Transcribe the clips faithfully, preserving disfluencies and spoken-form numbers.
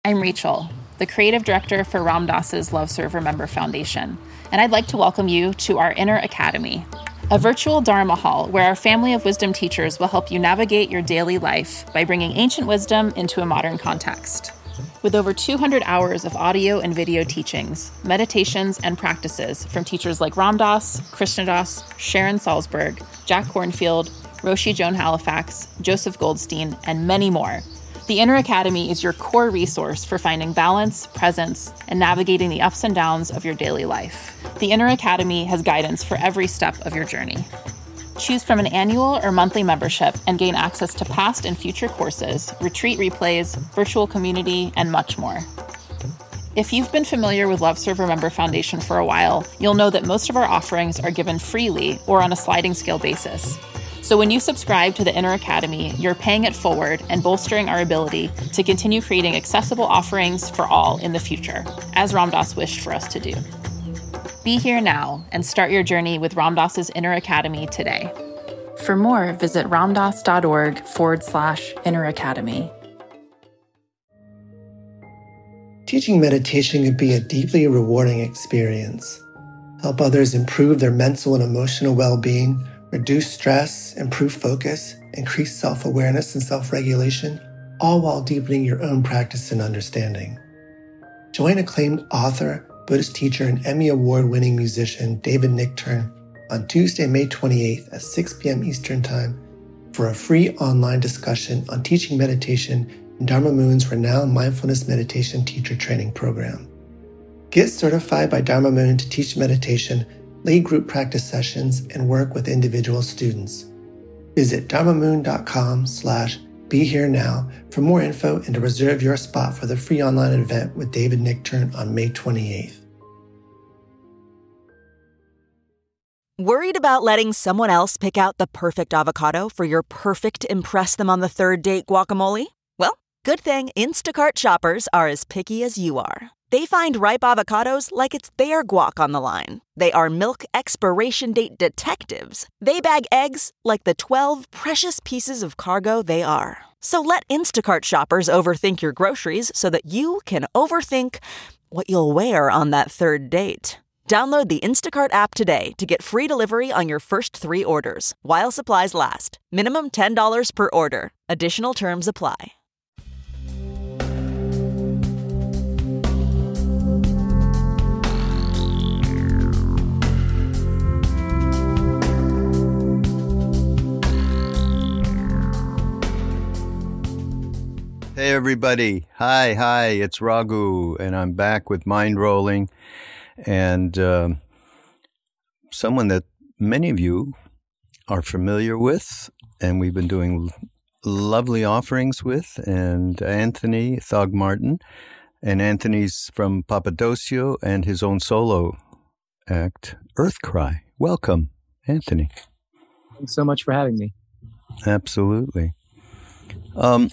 I'm Rachel, the creative director for Ram Dass's Love Serve Remember Foundation, and I'd like to welcome you to our Inner Academy, a virtual Dharma hall where our family of wisdom teachers will help you navigate your daily life by bringing ancient wisdom into a modern context. With over two hundred hours of audio and video teachings, meditations, and practices from teachers like Ram Dass, Krishna Das, Sharon Salzberg, Jack Kornfield, Roshi Joan Halifax, Joseph Goldstein, and many more, the Inner Academy is your core resource for finding balance, presence, and navigating the ups and downs of your daily life. The Inner Academy has guidance for every step of your journey. Choose from an annual or monthly membership and gain access to past and future courses, retreat replays, virtual community, and much more. If you've been familiar with Love Serve Remember Foundation for a while, you'll know that most of our offerings are given freely or on a sliding scale basis. So when you subscribe to the Inner Academy, you're paying it forward and bolstering our ability to continue creating accessible offerings for all in the future, as Ram Dass wished for us to do. Be here now and start your journey with Ram Dass's Inner Academy today. For more, visit ramdass.org forward slash Inner Academy. Teaching meditation can be a deeply rewarding experience. Help others improve their mental and emotional well-being, reduce stress, improve focus, increase self-awareness and self-regulation, all while deepening your own practice and understanding. Join acclaimed author, Buddhist teacher, and Emmy Award-winning musician David Nichtern on Tuesday, May twenty-eighth at six p.m. Eastern Time for a free online discussion on teaching meditation in Dharma Moon's renowned mindfulness meditation teacher training program. Get certified by Dharma Moon to teach meditation, lead group practice sessions, and work with individual students. Visit dharmamoon.com slash be here now for more info and to reserve your spot for the free online event with David Nichtern on May twenty-eighth. Worried about letting someone else pick out the perfect avocado for your perfect impress them on the third date guacamole? Well, good thing Instacart shoppers are as picky as you are. They find ripe avocados like it's their guac on the line. They are milk expiration date detectives. They bag eggs like the twelve precious pieces of cargo they are. So let Instacart shoppers overthink your groceries so that you can overthink what you'll wear on that third date. Download the Instacart app today to get free delivery on your first three orders, while supplies last. Minimum ten dollars per order. Additional terms apply. Hey everybody. Hi, hi, it's Raghu, and I'm back with Mind Rolling, and um, someone that many of you are familiar with, and we've been doing lovely offerings with, and Anthony Thogmartin, and Anthony's from Papadosio and his own solo act, Earthcry. Welcome, Anthony. Thanks so much for having me. Absolutely. Um.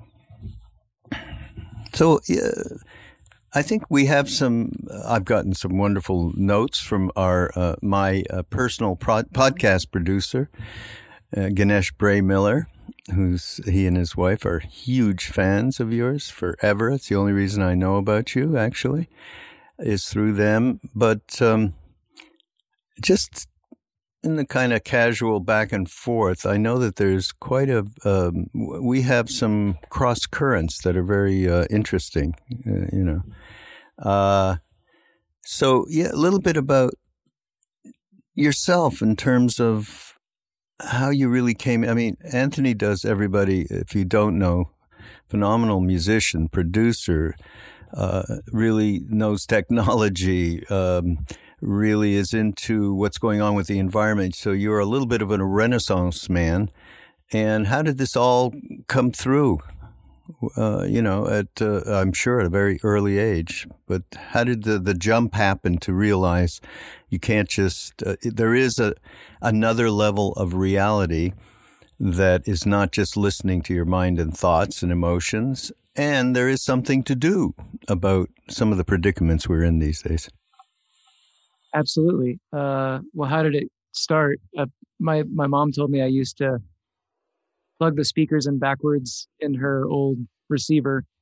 So, uh, I think we have some, uh, I've gotten some wonderful notes from our, uh, my uh, personal pro- podcast producer, uh, Ganesh Bray Miller, who's, he and his wife are huge fans of yours forever. It's the only reason I know about you, actually, is through them. But, um, just in the kind of casual back and forth, I know that there's quite a, um, we have some cross currents that are very uh, interesting, uh, you know. Uh, so, yeah, a little bit about yourself in terms of how you really came. I mean, Anthony does everybody, if you don't know, phenomenal musician, producer, uh, really knows technology, um, really is into what's going on with the environment. So you're a little bit of a Renaissance man. And how did this all come through? Uh, you know, at uh, I'm sure at a very early age. But how did the, the jump happen to realize you can't just uh, there is a another level of reality that is not just listening to your mind and thoughts and emotions, and there is something to do about some of the predicaments we're in these days. Absolutely. Uh, well, how did it start? Uh, my my mom told me I used to plug the speakers in backwards in her old receiver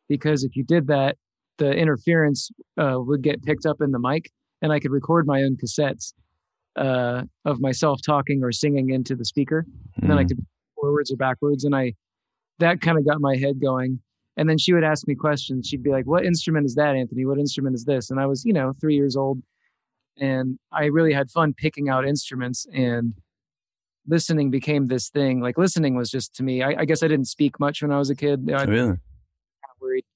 because if you did that, the interference uh, would get picked up in the mic, and I could record my own cassettes uh, of myself talking or singing into the speaker. And mm. then I could forwards or backwards. And I, that kind of got my head going. And then she would ask me questions. She'd be like, what instrument is that, Anthony? What instrument is this? And I was, you know, three years old. And I really had fun picking out instruments, and listening became this thing. Like listening was just, to me, I, I guess I didn't speak much when I was a kid. I, really? Kind of worried.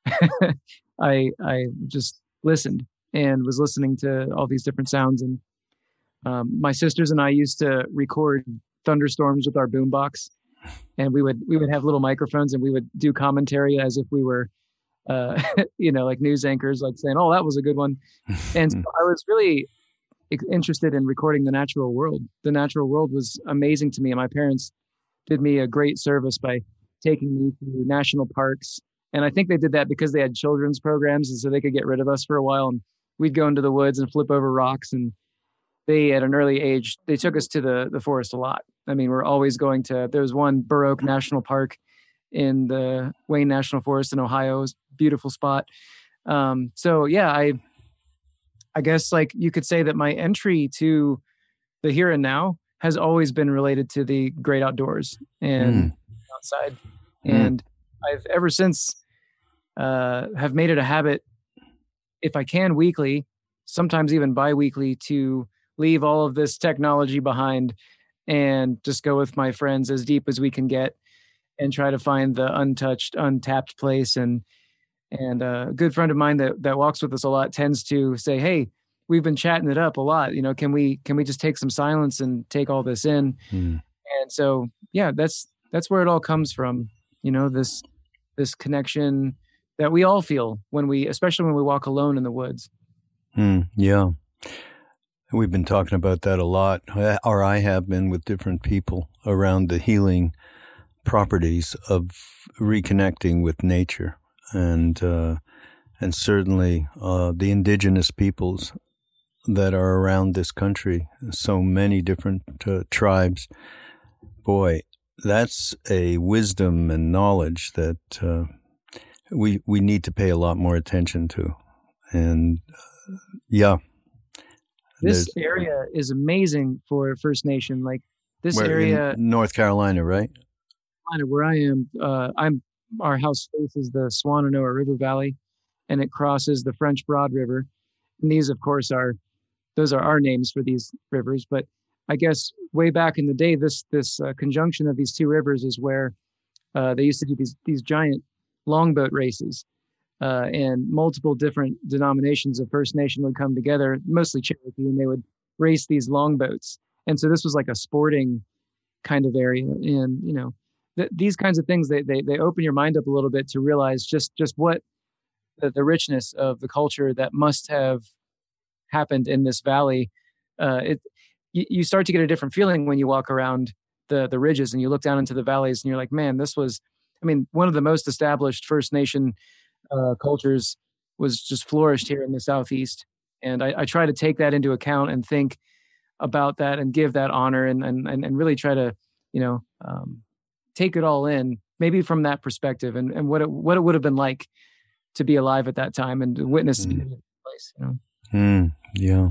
I I just listened and was listening to all these different sounds. And um, my sisters and I used to record thunderstorms with our boombox, and we would we would have little microphones, and we would do commentary as if we were, uh, you know, like news anchors, like saying, "Oh, that was a good one." And so I was really interested in recording the natural world. The natural world was amazing to me, and my parents did me a great service by taking me to national parks. And I think they did that because they had children's programs, and so they could get rid of us for a while, and we'd go into the woods and flip over rocks. And they, at an early age, they took us to the, the forest a lot. I mean, we're always going to, there was one Burr Oak National Park in the Wayne National Forest in Ohio. It was a beautiful spot. Um, so yeah, I, I guess like you could say that my entry to the here and now has always been related to the great outdoors and mm. outside. Mm. And I've ever since uh, have made it a habit, if I can weekly, sometimes even bi-weekly, to leave all of this technology behind and just go with my friends as deep as we can get and try to find the untouched, untapped place. And and a good friend of mine that that walks with us a lot tends to say, "Hey, we've been chatting it up a lot. You know, can we can we just take some silence and take all this in?" Mm. And so, yeah, that's that's where it all comes from. You know, this this connection that we all feel when we, especially when we walk alone in the woods. Mm, yeah. We've been talking about that a lot, or I have been, with different people around the healing properties of reconnecting with nature. And uh, and certainly uh, the indigenous peoples that are around this country, so many different uh, tribes. Boy, that's a wisdom and knowledge that uh, we we need to pay a lot more attention to. And uh, yeah. This area is amazing for First Nation. Like this where, area, in North Carolina, right? Where I am, uh, I'm our house faces the Swannanoa River Valley, and it crosses the French Broad River. And these, of course, are those are our names for these rivers. But I guess way back in the day, this this uh, conjunction of these two rivers is where uh, they used to do these these giant longboat races. Uh, and multiple different denominations of First Nation would come together, mostly Cherokee, and they would race these longboats. And so this was like a sporting kind of area. And, you know, th- these kinds of things, they, they they open your mind up a little bit to realize just, just what the, the richness of the culture that must have happened in this valley. Uh, it you, you start to get a different feeling when you walk around the the ridges and you look down into the valleys, and you're like, man, this was, I mean, one of the most established First Nation Uh, cultures was just flourished here in the Southeast. And I, I try to take that into account and think about that and give that honor and and, and really try to, you know, um, take it all in, maybe from that perspective, and, and what it what it would have been like to be alive at that time and to witness mm. the place. You know? Mm, yeah.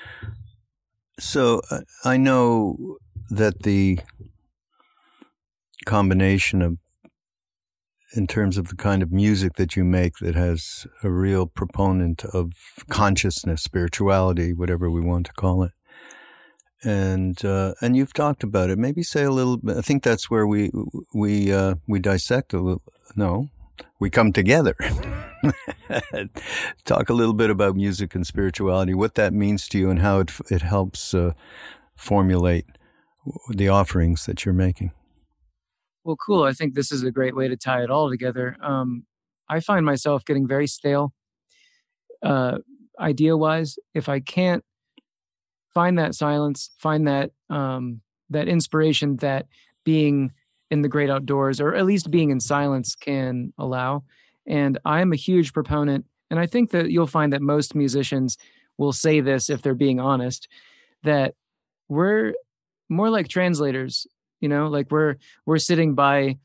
So uh, I know that the combination of, in terms of the kind of music that you make, that has a real proponent of consciousness, spirituality, whatever we want to call it. And uh, and you've talked about it. Maybe say a little bit. I think that's where we we uh, we dissect a little. No, we come together. Talk a little bit about music and spirituality, what that means to you, and how it it helps uh, formulate the offerings that you're making. Well, cool. I think this is a great way to tie it all together. Um, I find myself getting very stale, uh, idea-wise. If I can't find that silence, find that um, that inspiration that being in the great outdoors, or at least being in silence, can allow. And I'm a huge proponent, and I think that you'll find that most musicians will say this if they're being honest, that we're more like translators. You know, like we're we're sitting by,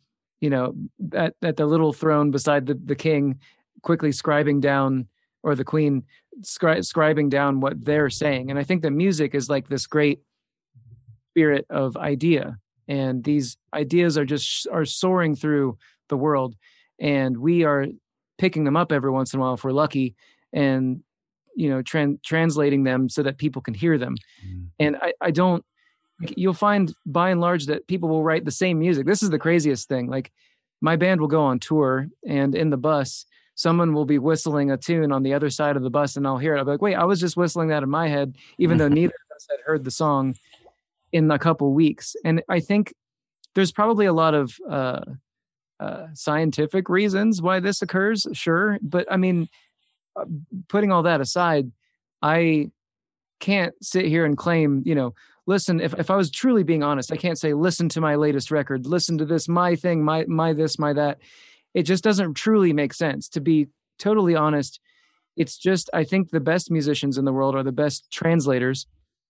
you know, at, at the little throne beside the, the king, quickly scribing down, or the queen scri- scribing down what they're saying. And I think that music is like this great spirit of idea. And these ideas are just are soaring through the world. And we are picking them up every once in a while if we're lucky, and, you know, tran- translating them so that people can hear them. Mm. And I, I don't, you'll find by and large that people will write the same music. This is the craziest thing. Like, my band will go on tour, and in the bus, someone will be whistling a tune on the other side of the bus, and I'll hear it. I'll be like, wait, I was just whistling that in my head, even though neither of us had heard the song in a couple weeks. And I think there's probably a lot of uh, uh, scientific reasons why this occurs, sure. But I mean, uh, putting all that aside, I can't sit here and claim, you know, listen, if, if I was truly being honest, I can't say, listen to my latest record, listen to this, my thing, my, my this, my that. It just doesn't truly make sense. To be totally honest, it's just, I think the best musicians in the world are the best translators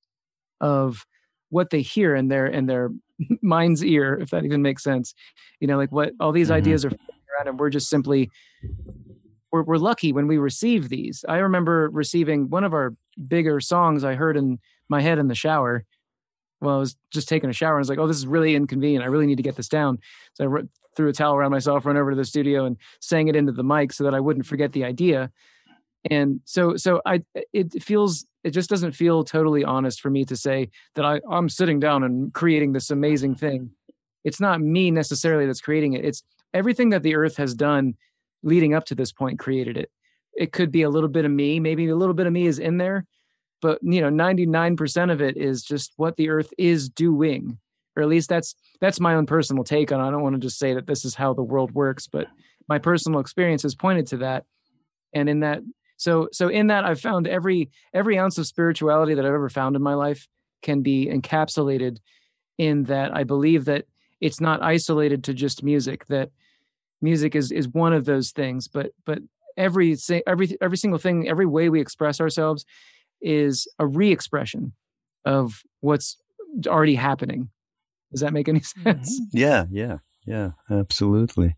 of what they hear in their, in their mind's ear, if that even makes sense. You know, like what all these mm-hmm. ideas are around, and we're just simply, we're, we're lucky when we receive these. I remember receiving one of our bigger songs I heard in my head in the shower. Well, I was just taking a shower, and I was like, oh, this is really inconvenient. I really need to get this down. So I re- threw a towel around myself, ran over to the studio, and sang it into the mic so that I wouldn't forget the idea. And so, so I, it feels, it just doesn't feel totally honest for me to say that I, I'm sitting down and creating this amazing thing. It's not me necessarily that's creating it. It's everything that the earth has done leading up to this point created it. It could be a little bit of me, maybe a little bit of me is in there, but you know, ninety-nine percent of it is just what the earth is doing. Or at least that's that's my own personal take on it. I don't want to just say that this is how the world works, but my personal experience has pointed to that. And in that, so so in that, I've found every every ounce of spirituality that I've ever found in my life can be encapsulated in that. I believe that it's not isolated to just music, that music is is one of those things, but but every every every single thing, every way we express ourselves is a re-expression of what's already happening. Does that make any sense? Yeah, yeah, yeah, absolutely.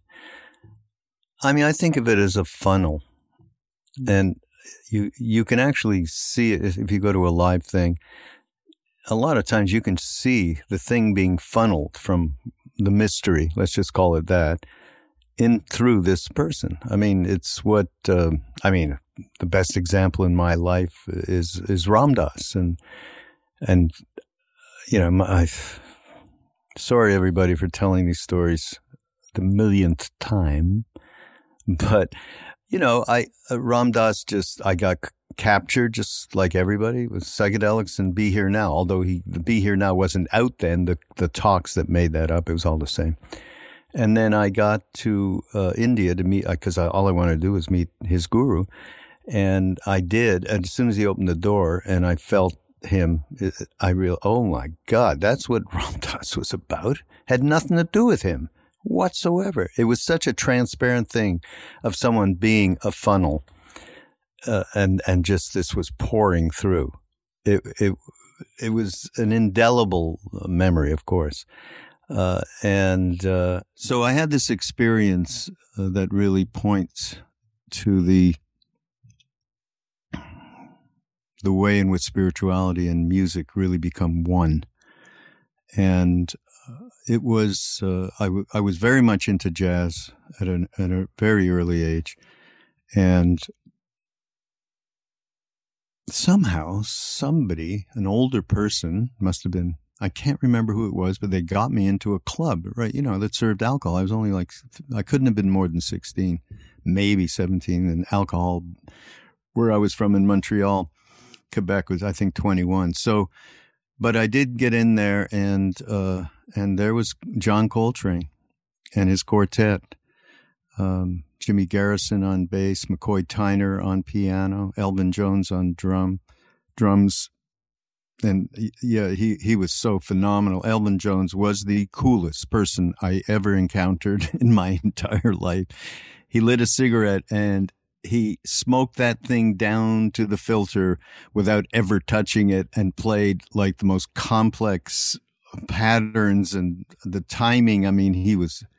I mean, I think of it as a funnel, and you you can actually see it if you go to a live thing. A lot of times you can see the thing being funneled from the mystery, let's just call it that, in through this person. I mean, it's what, uh, I mean, the best example in my life is is Ram Dass. And, and you know, my, I, sorry, everybody, for telling these stories the millionth time. But, you know, I uh, Ram Dass just, I got c- captured just like everybody with psychedelics and Be Here Now. Although he, the Be Here Now wasn't out then, the, the talks that made that up, it was all the same. And then I got to uh, India to meet, because all I wanted to do was meet his guru. And I did. And as soon as he opened the door and I felt him, I realized, oh my God, that's what Ram Dass was about. Had nothing to do with him whatsoever. It was such a transparent thing of someone being a funnel. Uh, and, and just this was pouring through. It, it, it was an indelible memory, of course. Uh, and uh, so I had this experience uh, that really points to the the way in which spirituality and music really become one. And uh, it was uh, I, w- I was very much into jazz at, an, at a very early age, and somehow somebody, an older person, must have been, I can't remember who it was, but they got me into a club, right? You know, that served alcohol. I was only like, I couldn't have been more than sixteen, maybe seventeen. And alcohol, where I was from in Montreal, Quebec, was, I think, twenty-one. So, but I did get in there, and, uh, and there was John Coltrane and his quartet, um, Jimmy Garrison on bass, McCoy Tyner on piano, Elvin Jones on drum, drums. And yeah, he, he was so phenomenal. Elvin Jones was the coolest person I ever encountered in my entire life. He lit a cigarette and he smoked that thing down to the filter without ever touching it, and played like the most complex patterns and the timing. I mean, he was,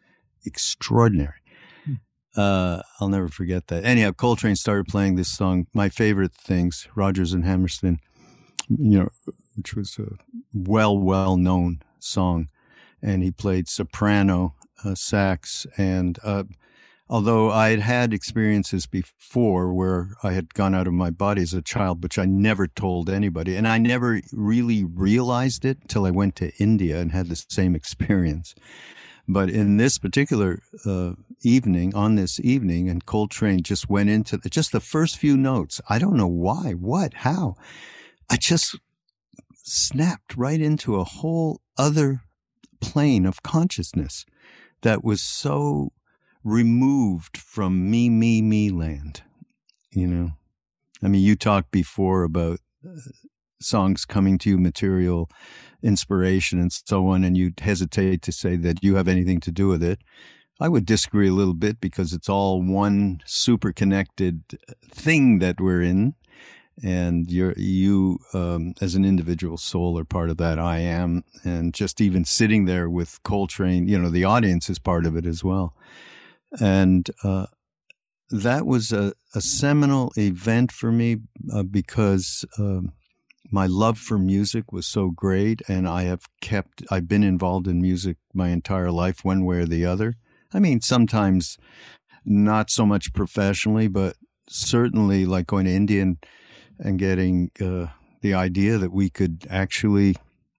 extraordinary. Uh, I'll never forget that. Anyhow, Coltrane started playing this song, my favorite things, Rodgers and Hammerstein, you know, which was a well, well known song. And he played soprano, uh, sax. And uh, although I had had experiences before where I had gone out of my body as a child, which I never told anybody, and I never really realized it until I went to India and had the same experience. But in this particular uh, evening, on this evening, and Coltrane just went into the, just the first few notes. I don't know why, what, how. I just snapped right into a whole other plane of consciousness that was so removed from me, me, me land. You know, I mean, you talked before about uh, songs coming to you, material inspiration and so on, and you'd hesitate to say that you have anything to do with it. I would disagree a little bit because it's all one super connected thing that we're in. And you're, you, um, as an individual soul are part of that. I am. And just even sitting there with Coltrane, you know, the audience is part of it as well. And, uh, that was a, a seminal event for me, uh, because, um, my love for music was so great, and I have kept, I've been involved in music my entire life, one way or the other. I mean, sometimes not so much professionally, but certainly like going to India and, and getting uh, the idea that we could actually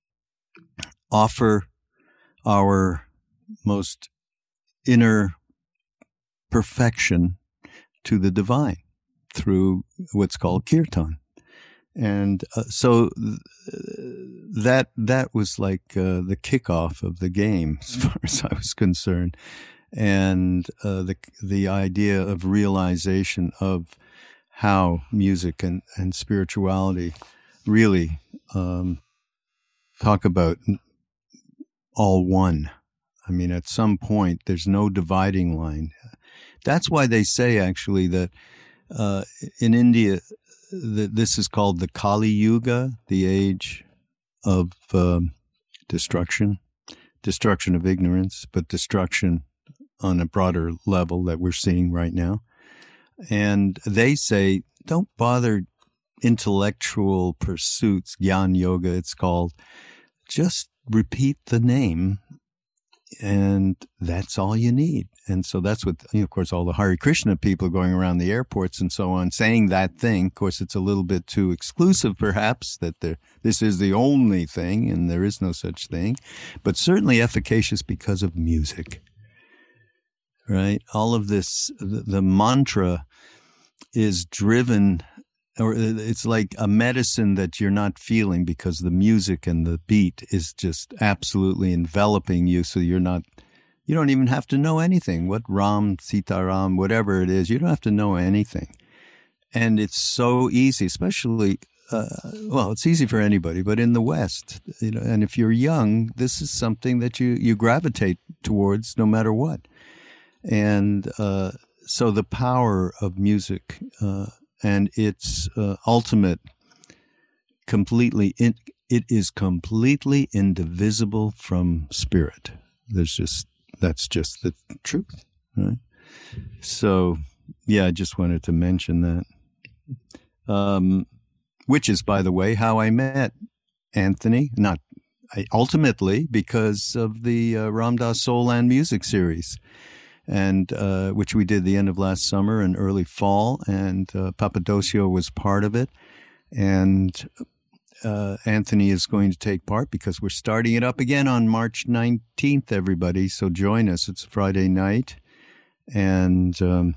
offer our most inner perfection to the divine through what's called kirtan. And uh, so th- that that was like uh, the kickoff of the game, as far as I was concerned, and uh, the the idea of realization of how music and, and spirituality really um, talk about all one. I mean, at some point, there's no dividing line. That's why they say actually that uh, in India, this is called the Kali Yuga, the age of um, destruction, destruction of ignorance, but destruction on a broader level that we're seeing right now. And they say, don't bother intellectual pursuits, Gyan Yoga it's called. Just repeat the name, and that's all you need. And so that's what, you know, of course, all the Hare Krishna people going around the airports and so on saying that thing. Of course, it's a little bit too exclusive, perhaps, that there, this is the only thing, and there is no such thing, but certainly efficacious because of music, right? All of this, the, the mantra is driven, or it's like a medicine that you're not feeling because the music and the beat is just absolutely enveloping you, so you're not, you don't even have to know anything. What Ram, Sita Ram, whatever it is, you don't have to know anything. And it's so easy, especially, uh, well, it's easy for anybody, but in the West, you know, and if you're young, this is something that you, you gravitate towards no matter what. And uh, so the power of music uh, and its uh, ultimate, completely, in, it is completely indivisible from spirit. There's just, that's just the truth, right? So, yeah, I just wanted to mention that. Um, which is, by the way, how I met Anthony, not I, ultimately because of the uh, Ram Dass Soul and Music series, and uh, which we did the end of last summer and early fall, and uh, Papadosio was part of it, and Uh, Anthony is going to take part because we're starting it up again on March nineteenth, everybody. So join us. It's Friday night, and um,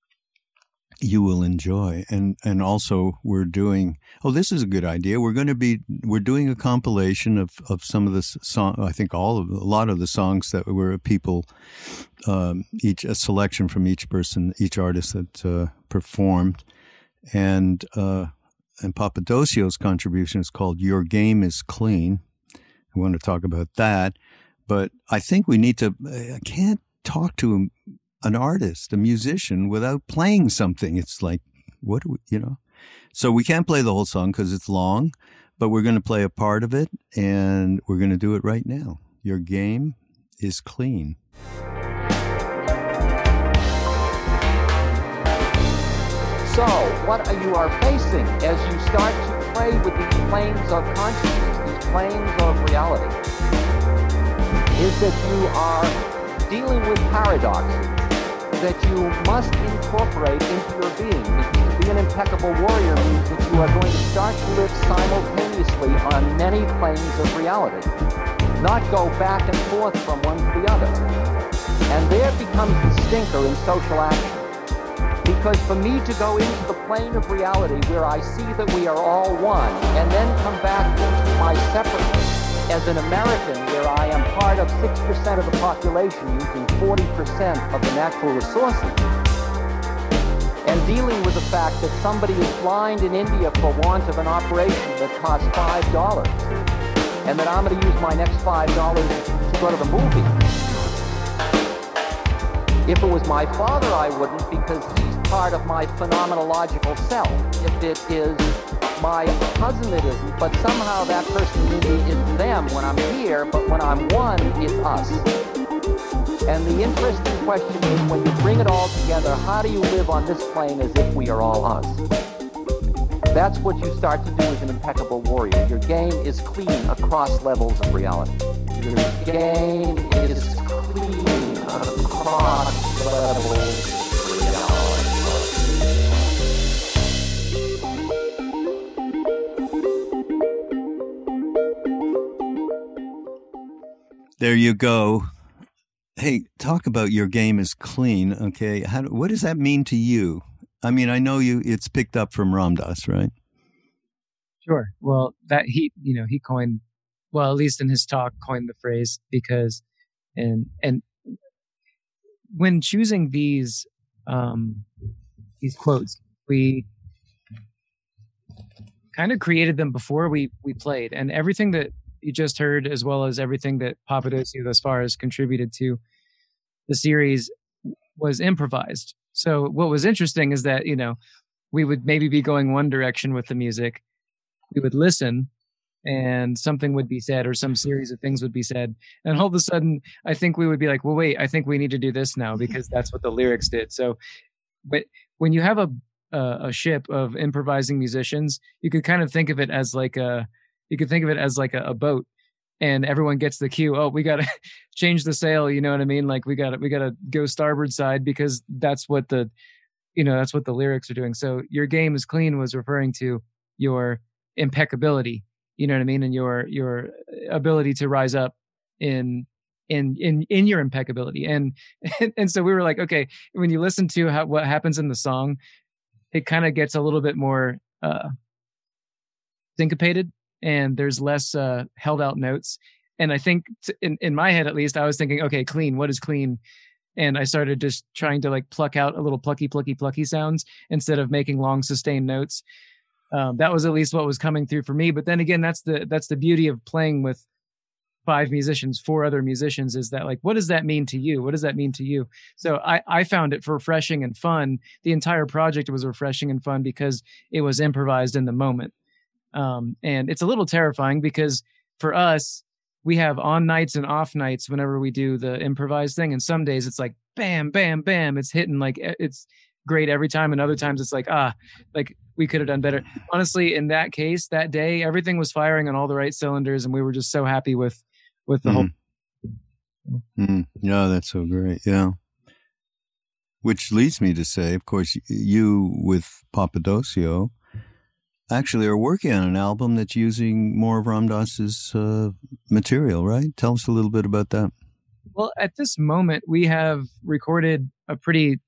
you will enjoy. And and also we're doing, oh, this is a good idea. We're going to be, we're doing a compilation of, of some of the song, I think all of, a lot of the songs that were people, um, each, a selection from each person, each artist that uh, performed. And, uh, And Papadosio's contribution is called Your Game is Clean. I want to talk about that. But I think we need to, I can't talk to an artist, a musician, without playing something. It's like, what do we, you know? So we can't play the whole song because it's long, but we're going to play a part of it, and we're going to do it right now. Your Game is Clean. So, what are you are facing as you start to play with these planes of consciousness, these planes of reality, is that you are dealing with paradoxes that you must incorporate into your being. Because to be an impeccable warrior means that you are going to start to live simultaneously on many planes of reality, not go back and forth from one to the other. And there becomes the stinker in social action. Because for me to go into the plane of reality where I see that we are all one, and then come back into my separateness as an American where I am part of six percent of the population using forty percent of the natural resources, and dealing with the fact that somebody is blind in India for want of an operation that costs five dollars, and that I'm going to use my next five dollars to go to the movie. If it was my father, I wouldn't, because he's part of my phenomenological self. If it is my cousin, it isn't, but somehow that person in me is them when I'm here, but when I'm one, it's us. And the interesting question is, when you bring it all together, how do you live on this plane as if we are all us? That's what you start to do as an impeccable warrior. Your game is clean across levels of reality. Your game is clean across levels of reality. There you go. Hey, talk about your game is clean. Okay, how do, what does that mean to you? I mean, I know you. It's picked up from Ram Dass, right? Sure. Well, that he, you know, he coined, well, at least in his talk, coined the phrase because, and and when choosing these um, these quotes, we kind of created them before we we played, and everything that you just heard, as well as everything that Papadosio thus far has contributed to the series, was improvised. So what was interesting is that, you know, we would maybe be going one direction with the music. We would listen and something would be said, or some series of things would be said. And all of a sudden, I think we would be like, well, wait, I think we need to do this now because that's what the lyrics did. So, but when you have a, a, a ship of improvising musicians, you could kind of think of it as like a, you could think of it as like a, a boat, and everyone gets the cue. Oh, we got to change the sail. You know what I mean? Like we got to, we got to go starboard side because that's what the, you know, that's what the lyrics are doing. So your game is clean was referring to your impeccability, you know what I mean? And your, your ability to rise up in, in, in, in your impeccability. And, and, and so we were like, okay, when you listen to how, what happens in the song, it kind of gets a little bit more, uh, syncopated. And there's less uh, held out notes. And I think t- in, in my head, at least, I was thinking, okay, clean, what is clean? And I started just trying to like pluck out a little plucky, plucky, plucky sounds instead of making long sustained notes. Um, that was at least what was coming through for me. But then again, that's the, that's the beauty of playing with five musicians, four other musicians, is that like, what does that mean to you? What does that mean to you? So I, I found it refreshing and fun. The entire project was refreshing and fun because it was improvised in the moment. Um, and it's a little terrifying because for us, we have on nights and off nights whenever we do the improvised thing. And some days it's like, bam, bam, bam. It's hitting like it's great every time. And other times it's like, ah, like we could have done better. Honestly, in that case, that day, everything was firing on all the right cylinders. And we were just so happy with, with the mm. whole. Mm. Yeah, that's so great. Yeah. Which leads me to say, of course, you with Papadosio actually are working on an album that's using more of Ram Dass's uh, material, right? Tell us a little bit about that. Well, at this moment, we have recorded a pretty,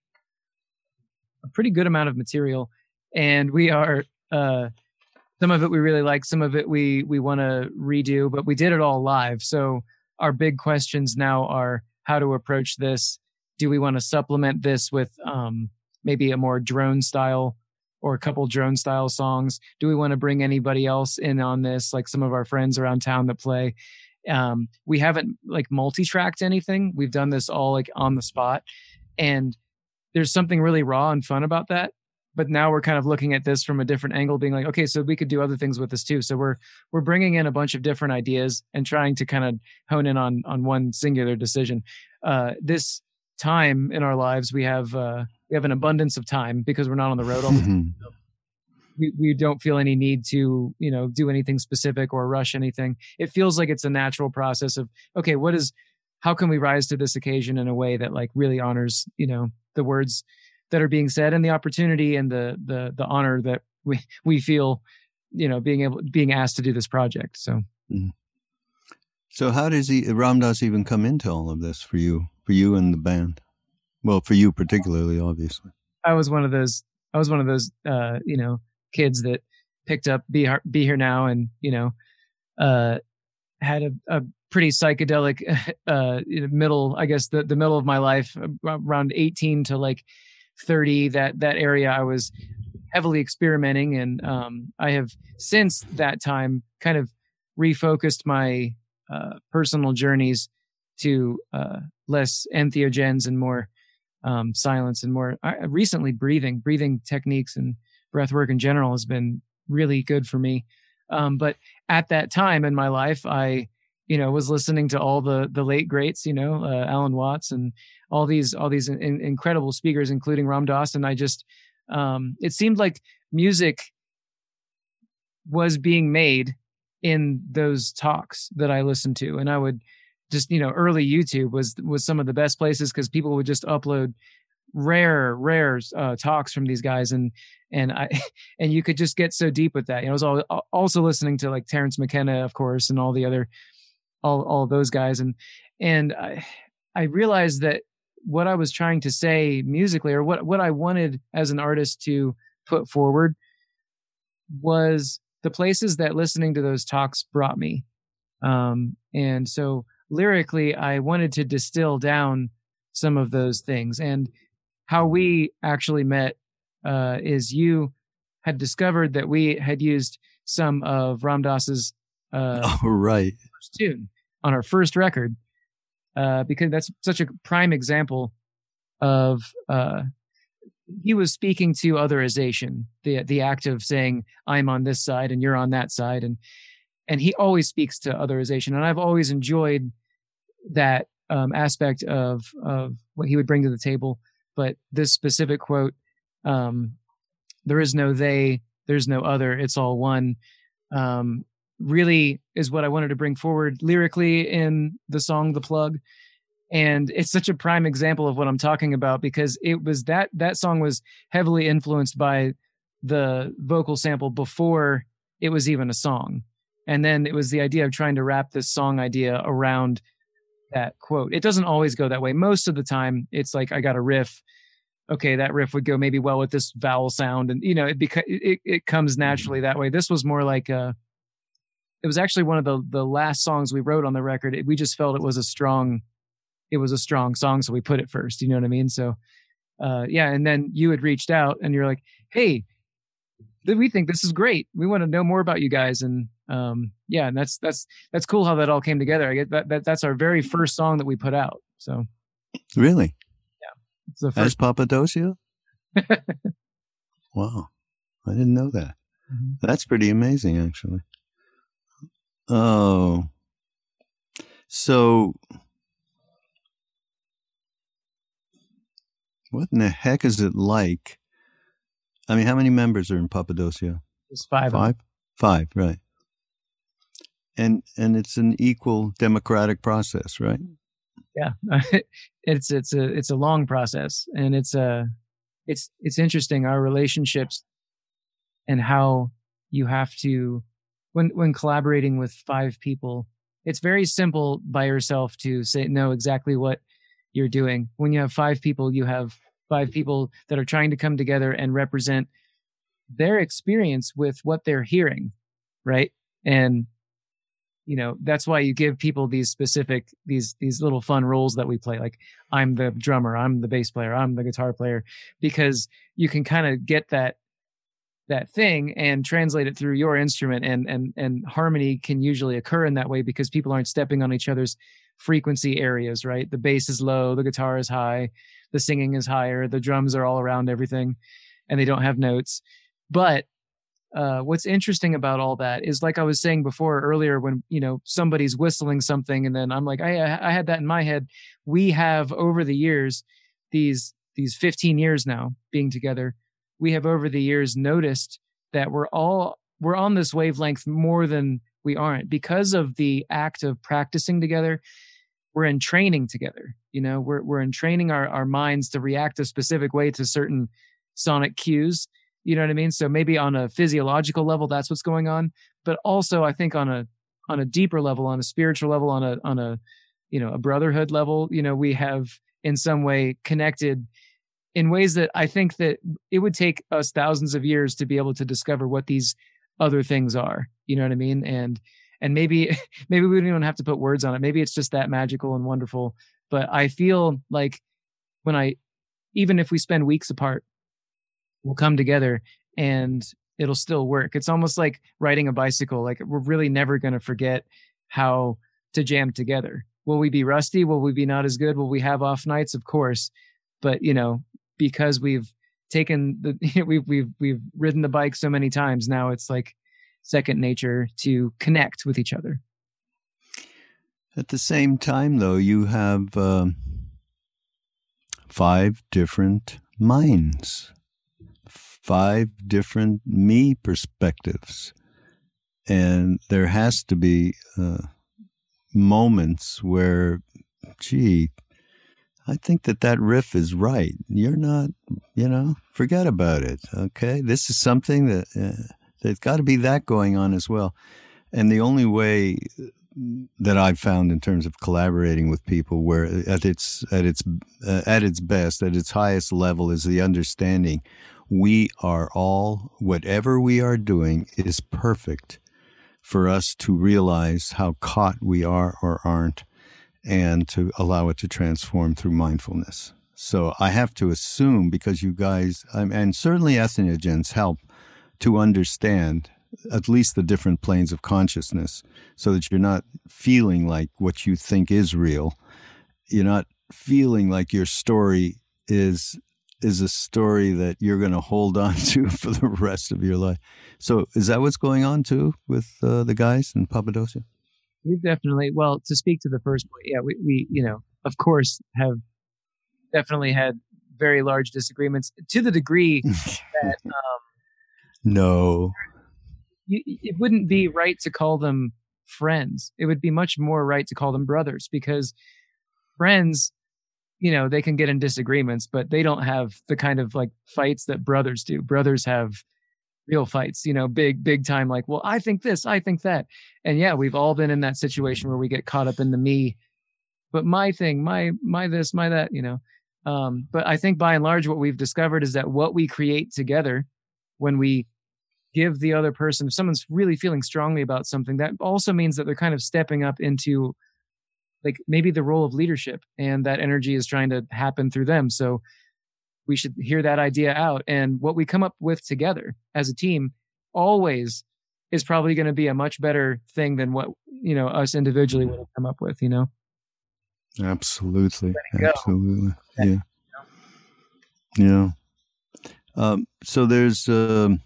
a pretty good amount of material, and we are, uh, some of it we really like, some of it we, we want to redo, but we did it all live. So our big questions now are how to approach this. Do we want to supplement this with um, maybe a more drone style or a couple drone style songs? Do we want to bring anybody else in on this? Like some of our friends around town that play. Um, we haven't like multi-tracked anything. We've done this all like on the spot, and there's something really raw and fun about that. But now we're kind of looking at this from a different angle, being like, okay, so we could do other things with this too. So we're, we're bringing in a bunch of different ideas and trying to kind of hone in on, on one singular decision. Uh, this time in our lives, we have, uh, we have an abundance of time because we're not on the road all the time. So we, we don't feel any need to, you know, do anything specific or rush anything. It feels like it's a natural process of, okay, what is, how can we rise to this occasion in a way that like really honors, you know, the words that are being said and the opportunity and the, the, the honor that we, we feel, you know, being able, being asked to do this project. So, mm. so how does he, Ram Dass even come into all of this for you, for you and the band? Well, for you particularly, obviously. I was one of those, I was one of those, uh, you know, kids that picked up Be, Be Here Now and, you know, uh, had a, a pretty psychedelic, uh, middle, I guess the, the middle of my life, around eighteen to like thirty, that, that area I was heavily experimenting. And, um, I have since that time kind of refocused my, uh, personal journeys to, uh, less entheogens and more, um, silence and more I, recently breathing, breathing techniques and breath work in general has been really good for me. Um, but at that time in my life, I, you know, was listening to all the, the late greats, you know, uh, Alan Watts and all these, all these in, incredible speakers, including Ram Dass. And I just, um, it seemed like music was being made in those talks that I listened to. And I would just, you know, early YouTube was, was some of the best places because people would just upload rare, rare, uh, talks from these guys. And, and I, and you could just get so deep with that. You know, I was all, also listening to like Terence McKenna, of course, and all the other, all, all those guys. And, and I, I realized that what I was trying to say musically, or what, what I wanted as an artist to put forward, was the places that listening to those talks brought me. Um, and so lyrically, I wanted to distill down some of those things. And how we actually met uh, is you had discovered that we had used some of Ram Dass's uh, oh, right. first tune on our first record, uh, because that's such a prime example of uh, he was speaking to otherization, the the act of saying I'm on this side and you're on that side, and and he always speaks to otherization, and I've always enjoyed that um, aspect of of what he would bring to the table. But this specific quote, um, "There is no they, there's no other, it's all one," um, really is what I wanted to bring forward lyrically in the song "The Plug." And it's such a prime example of what I'm talking about, because it was that that song was heavily influenced by the vocal sample before it was even a song. And then it was the idea of trying to wrap this song idea around that quote. It doesn't always go that way. Most of the time it's like, I got a riff. Okay, that riff would go maybe well with this vowel sound. And, you know, it beca- it, it comes naturally that way. This was more like a, it was actually one of the, the last songs we wrote on the record. It, we just felt it was a strong, it was a strong song. So we put it first, you know what I mean? So, uh, yeah. And then you had reached out and you're like, hey, we think this is great. We want to know more about you guys. And, um, yeah, and that's, that's, that's cool how that all came together. I get that, that that's our very first song that we put out. So really? Yeah. It's the first. As Papadocia? Wow. I didn't know that. Mm-hmm. That's pretty amazing, actually. Oh, so what in the heck is it like? I mean, how many members are in Papadocia? It's five. Five? Five, right. And and it's an equal democratic process, right? Yeah. it's it's a it's a long process, and it's a it's it's interesting, our relationships and how you have to when when collaborating with five people, it's very simple by yourself to say know exactly what you're doing. When you have five people, you have five people that are trying to come together and represent their experience with what they're hearing, right? And you know, that's why you give people these specific these these little fun roles that we play. Like, I'm the drummer, I'm the bass player, I'm the guitar player, because you can kind of get that that thing and translate it through your instrument, and and and harmony can usually occur in that way because people aren't stepping on each other's frequency areas, right? The bass is low, the guitar is high, the singing is higher, the drums are all around everything, and they don't have notes. But uh, what's interesting about all that is, like I was saying before earlier, when, you know, somebody's whistling something and then I'm like, I, I had that in my head. We have over the years, these these fifteen years now being together, we have over the years noticed that we're all, we're on this wavelength more than we aren't because of the act of practicing together. We're in training together. You know, we're, we're in training our, our minds to react a specific way to certain sonic cues. You know what I mean? So maybe on a physiological level, that's what's going on. But also I think on a, on a deeper level, on a spiritual level, on a, on a, you know, a brotherhood level, you know, we have in some way connected in ways that I think that it would take us thousands of years to be able to discover what these other things are. You know what I mean? And, and maybe, maybe we don't even have to put words on it. Maybe it's just that magical and wonderful. But I feel like when I, even if we spend weeks apart, we'll come together and it'll still work. It's almost like riding a bicycle. Like we're really never going to forget how to jam together. Will we be rusty? Will we be not as good? Will we have off nights? Of course. But, you know, because we've taken the, we've, we've, we've ridden the bike so many times now, it's like second nature to connect with each other. At the same time, though, you have um, five different minds. Five different me perspectives. And there has to be uh, moments where, gee, I think that that riff is right. You're not, you know, forget about it. Okay. This is something that uh, there's got to be that going on as well. And the only way that I've found in terms of collaborating with people where at its, at its, uh, at its best, at its highest level is the understanding we are all, whatever we are doing is perfect for us to realize how caught we are or aren't and to allow it to transform through mindfulness. So I have to assume, because you guys, and certainly entheogens help to understand at least the different planes of consciousness so that you're not feeling like what you think is real. You're not feeling like your story is is a story that you're going to hold on to for the rest of your life. So is that what's going on too with uh, the guys in Papadopsia? We've definitely, well, to speak to the first point, yeah, we, we, you know, of course have definitely had very large disagreements to the degree that, um, no, you, it wouldn't be right to call them friends. It would be much more right to call them brothers, because friends, you know, they can get in disagreements, but they don't have the kind of like fights that brothers do. Brothers have real fights, you know, big, big time. Like, well, I think this, I think that. And yeah, we've all been in that situation where we get caught up in the me, but my thing, my, my this, my that, you know. Um, but I think by and large, what we've discovered is that what we create together, when we give the other person, if someone's really feeling strongly about something, that also means that they're kind of stepping up into like maybe the role of leadership, and that energy is trying to happen through them. So we should hear that idea out. And what we come up with together as a team always is probably going to be a much better thing than what, you know, us individually would have come up with, you know? Absolutely. Absolutely. Yeah. Yeah. Um, so there's, um,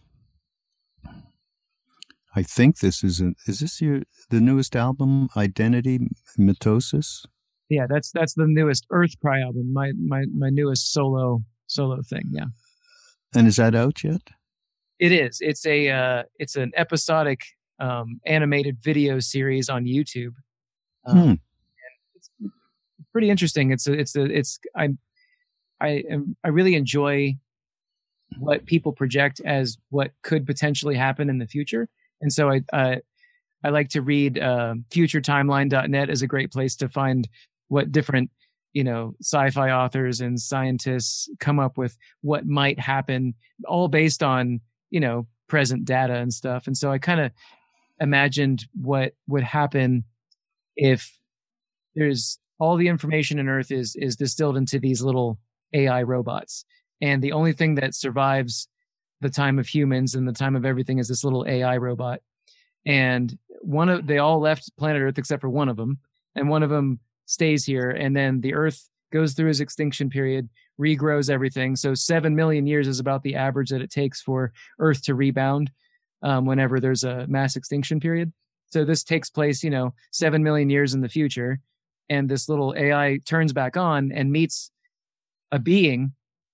I think this is, a, is this your, the newest album, Identity Mitosis? Yeah, that's, that's the newest Earth Cry album. My, my, my newest solo, solo thing. Yeah. And is that out yet? It is. It's a, uh, it's an episodic, um, animated video series on YouTube. Um, hmm. and it's pretty interesting. It's a, it's a, it's, I, I am, I really enjoy what people project as what could potentially happen in the future. And so I, uh, I like to read, uh, future timeline dot net is a great place to find what different, you know, sci-fi authors and scientists come up with what might happen, all based on, you know, present data and stuff. And so I kind of imagined what would happen if there's all the information in Earth is, is distilled into these little A I robots. And the only thing that survives the time of humans and the time of everything is this little A I robot. And one of, they all left planet Earth except for one of them. And one of them stays here. And then the Earth goes through its extinction period, regrows everything. So seven million years is about the average that it takes for Earth to rebound um, whenever there's a mass extinction period. So this takes place, you know, seven million years in the future. And this little A I turns back on and meets a being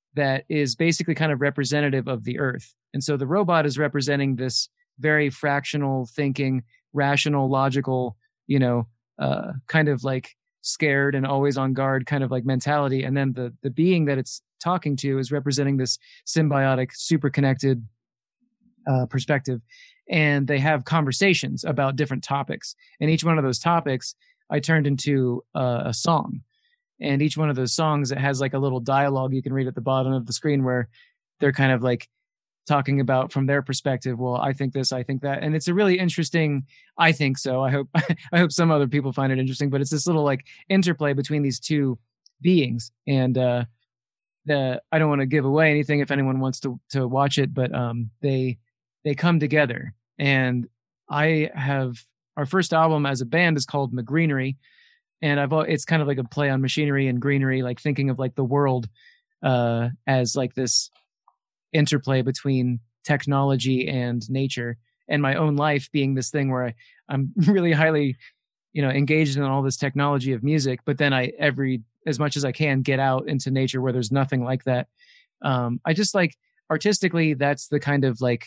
that is basically kind of representative of the Earth. And so the robot is representing this very fractional thinking, rational, logical, you know, uh, kind of like scared and always on guard kind of like mentality. And then the the being that it's talking to is representing this symbiotic, super connected uh, perspective. And they have conversations about different topics. And each one of those topics I turned into uh, a song. And each one of those songs, it has like a little dialogue you can read at the bottom of the screen where they're kind of like talking about from their perspective. Well, I think this, I think that. And it's a really interesting, I think so. I hope, I hope some other people find it interesting, but it's this little like interplay between these two beings. And uh, the, I don't want to give away anything if anyone wants to, to watch it, but um, they, they come together. And I have, our first album as a band is called McGreenery. And I've, it's kind of like a play on machinery and greenery, like thinking of like the world uh, as like this interplay between technology and nature, and my own life being this thing where I, I'm really highly, you know, engaged in all this technology of music. But then I, every, as much as I can, get out into nature where there's nothing like that. Um, I just like artistically, that's the kind of like,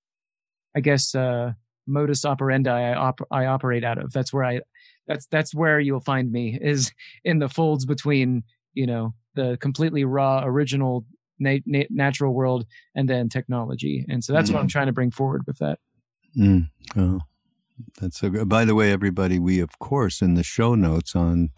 I guess, uh, modus operandi I, op- I operate out of. That's where I, That's that's where you'll find me, is in the folds between, you know, the completely raw, original, na- na- natural world and then technology. And so that's mm. what I'm trying to bring forward with that. Mm. Oh, that's so good. By the way, everybody, we, of course, in the show notes on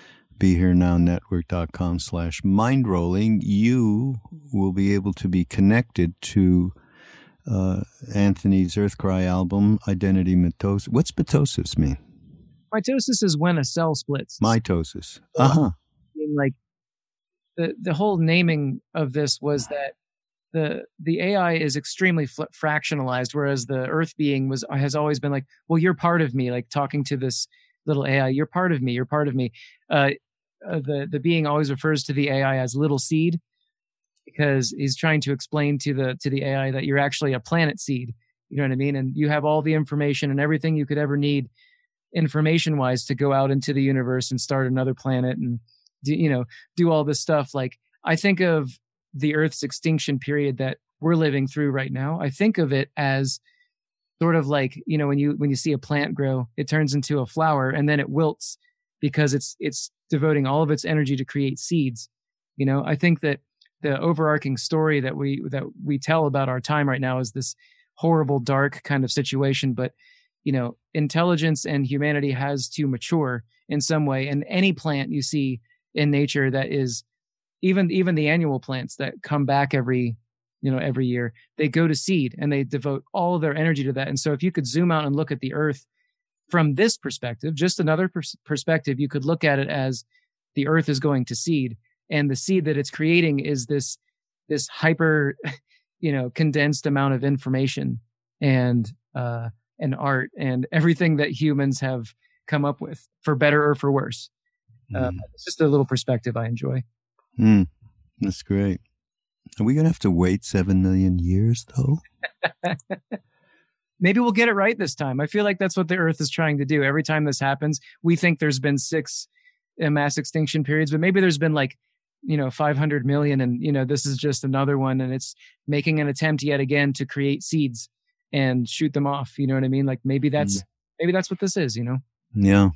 BeHereNowNetwork.com slash mindrolling, you will be able to be connected to uh, Anthony's Earthcry album, Identity Mitosis. What's mitosis mean? Mitosis is when a cell splits. Mitosis. Uh-huh. I mean, like the the whole naming of this was that the the A I is extremely fl- fractionalized, whereas the Earth being was has always been like, well, you're part of me. Like talking to this little A I, you're part of me. You're part of me. Uh, uh, the the being always refers to the A I as little seed, because he's trying to explain to the to the A I that you're actually a planet seed. You know what I mean? And you have all the information and everything you could ever need, information wise, to go out into the universe and start another planet and do, you know, do all this stuff. Like I think of the Earth's extinction period that we're living through right now. I think of it as sort of like, you know, when you, when you see a plant grow, it turns into a flower and then it wilts because it's, it's devoting all of its energy to create seeds. You know, I think that the overarching story that we, that we tell about our time right now is this horrible, dark kind of situation, but you know, intelligence and humanity has to mature in some way. And any plant you see in nature that is, even even the annual plants that come back every, you know, every year, they go to seed and they devote all of their energy to that. And so if you could zoom out and look at the Earth from this perspective, just another pers- perspective, you could look at it as the Earth is going to seed, and the seed that it's creating is this this hyper, you know, condensed amount of information and uh and art and everything that humans have come up with, for better or for worse. Mm. Uh, it's just a little perspective I enjoy. Mm. That's great. Are we going to have to wait seven million years, though? Maybe we'll get it right this time. I feel like that's what the Earth is trying to do. Every time this happens, we think there's been six uh, mass extinction periods, but maybe there's been like, you know, five hundred million. And, you know, this is just another one. And it's making an attempt yet again to create seeds and shoot them off. You know what I mean? Like maybe that's, mm. maybe that's what this is, you know? Yeah.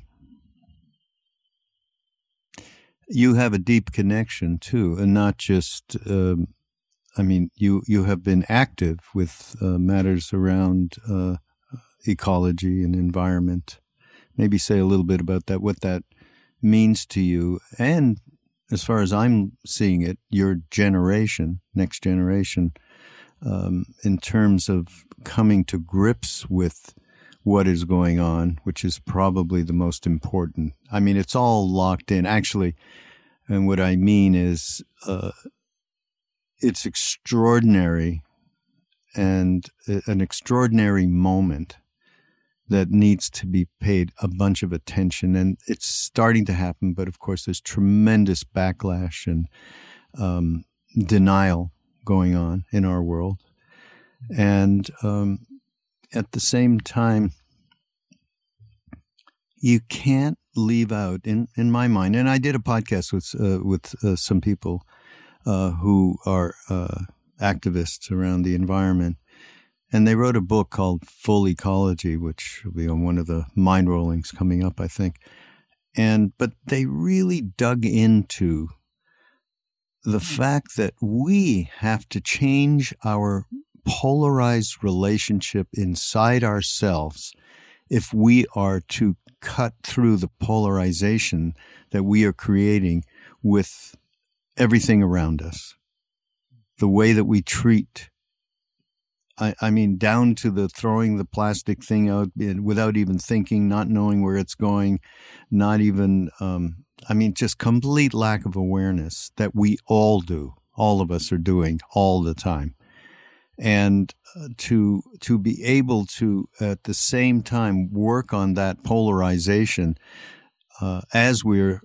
You have a deep connection too, and not just, um, I mean, you, you have been active with uh, matters around uh, ecology and environment. Maybe say a little bit about that, what that means to you. And as far as I'm seeing it, your generation, next generation, um, in terms of coming to grips with what is going on, which is probably the most important. I mean, it's all locked in, actually. And what I mean is, uh, it's extraordinary and an extraordinary moment that needs to be paid a bunch of attention. And it's starting to happen, but of course there's tremendous backlash and um, denial going on in our world. And um, at the same time, you can't leave out, in, in my mind, and I did a podcast with uh, with uh, some people uh, who are uh, activists around the environment. And they wrote a book called Full Ecology, which will be on one of the mind rollings coming up, I think. And but they really dug into the fact that we have to change our polarized relationship inside ourselves if we are to cut through the polarization that we are creating with everything around us. The way that we treat, I, I mean, down to the throwing the plastic thing out without even thinking, not knowing where it's going, not even, um, I mean, just complete lack of awareness that we all do. All of us are doing all the time. And uh, to to be able to, at the same time, work on that polarization uh, as we're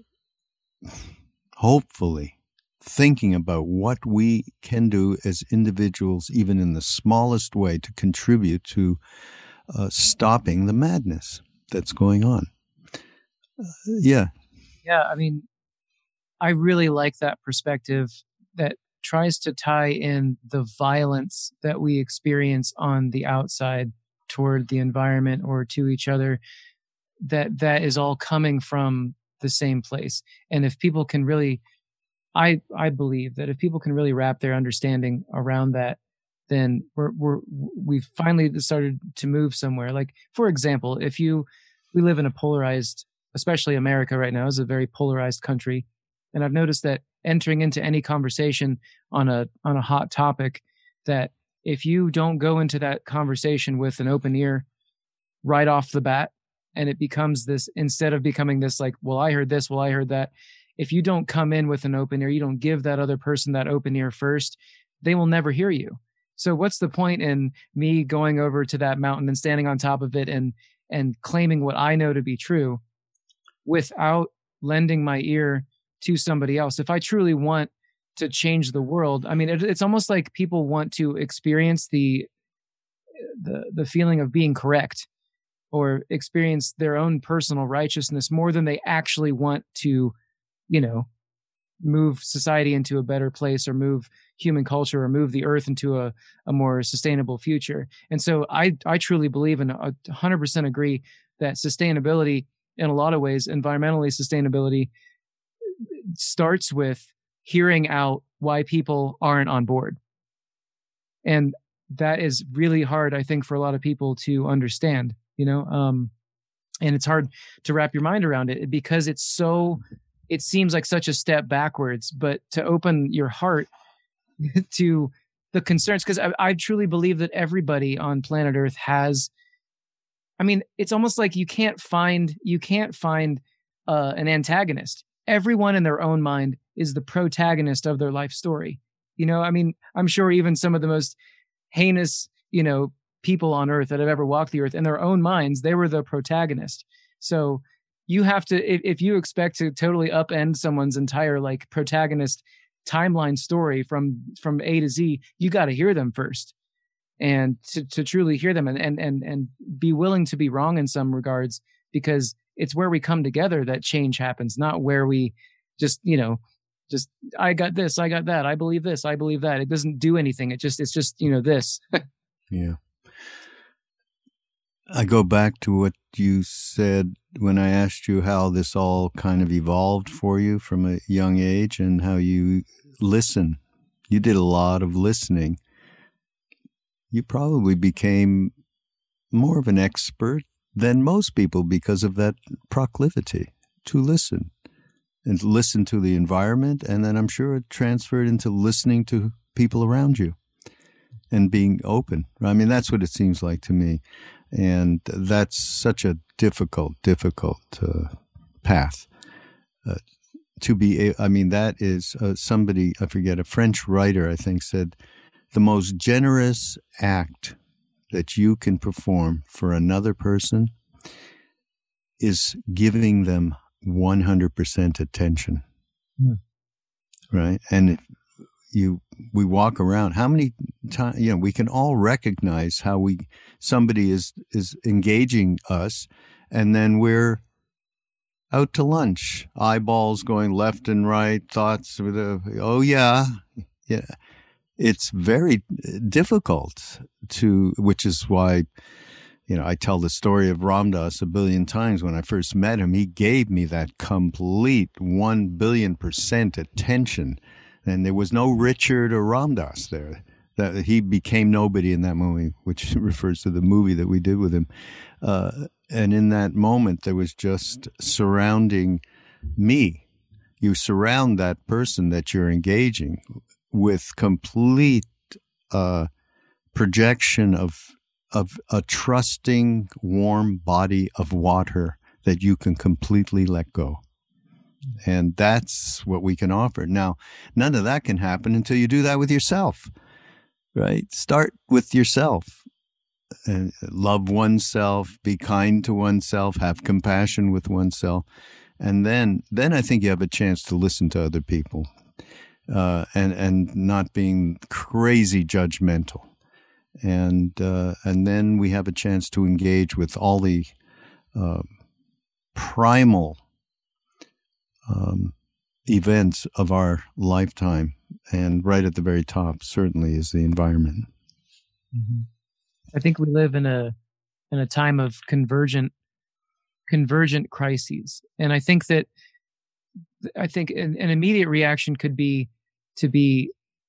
hopefully thinking about what we can do as individuals, even in the smallest way, to contribute to uh, stopping the madness that's going on. Uh, yeah. Yeah, I mean, I really like that perspective that tries to tie in the violence that we experience on the outside toward the environment or to each other, that that is all coming from the same place. And if people can really, I I believe that if people can really wrap their understanding around that, then we're we're we've finally started to move somewhere. Like, for example, if you we live in a polarized, especially America right now is a very polarized country, and I've noticed that entering into any conversation on a on a hot topic, that if you don't go into that conversation with an open ear right off the bat, and it becomes this, instead of becoming this like, well, I heard this, well, I heard that. If you don't come in with an open ear, you don't give that other person that open ear first, they will never hear you. So what's the point in me going over to that mountain and standing on top of it and and claiming what I know to be true without lending my ear to somebody else? If I truly want to change the world, I mean, it, it's almost like people want to experience the the the feeling of being correct or experience their own personal righteousness more than they actually want to, you know, move society into a better place or move human culture or move the earth into a, a more sustainable future. And so I, I truly believe and one hundred percent agree that sustainability, in a lot of ways, environmentally sustainability, starts with hearing out why people aren't on board. And that is really hard, I think, for a lot of people to understand, you know, um, and it's hard to wrap your mind around it because it's so, it seems like such a step backwards, but to open your heart to the concerns, because I, I truly believe that everybody on planet Earth has, I mean, it's almost like you can't find, you can't find uh, an antagonist. Everyone in their own mind is the protagonist of their life story. You know, I mean, I'm sure even some of the most heinous, you know, people on earth that have ever walked the earth, in their own minds, they were the protagonist. So you have to, if, if you expect to totally upend someone's entire like protagonist timeline story from, from A to Z, you got to hear them first. And to, to truly hear them and, and, and, and be willing to be wrong in some regards, because it's where we come together that change happens, not where we just, you know, just, I got this, I got that, I believe this, I believe that. It doesn't do anything. It just, it's just, you know, this. Yeah. I go back to what you said when I asked you how this all kind of evolved for you from a young age and how you listen. You did a lot of listening. You probably became more of an expert than most people because of that proclivity to listen and listen to the environment. And then I'm sure it transferred into listening to people around you and being open. I mean, that's what it seems like to me. And that's such a difficult, difficult uh, path uh, to be. I mean, that is uh, somebody, I forget, a French writer, I think, said, the most generous act that you can perform for another person is giving them one hundred percent attention. Mm. Right? And if you, we walk around, how many times, you know, we can all recognize how we, somebody is, is engaging us, and then we're out to lunch, eyeballs going left and right, thoughts with a, oh yeah, Yeah, it's very difficult to, which is why, you know, I tell the story of Ram Dass a billion times. When I first met him, he gave me that complete one billion percent attention. And there was no Richard or Ram Dass there. That he became nobody in that movie, which refers to the movie that we did with him. Uh, and in that moment, there was just surrounding me. You surround that person that you're engaging with complete uh, projection of of a trusting, warm body of water that you can completely let go. And that's what we can offer. Now, none of that can happen until you do that with yourself. Right? Start with yourself and love oneself, be kind to oneself, have compassion with oneself. And then, then I think you have a chance to listen to other people, uh, and, and not being crazy judgmental. And, uh, and then we have a chance to engage with all the, uh, primal, um, events of our lifetime. And right at the very top, certainly, is the environment. Mm-hmm. I think we live in a in a time of convergent convergent crises, and I think that I think an, an immediate reaction could be to be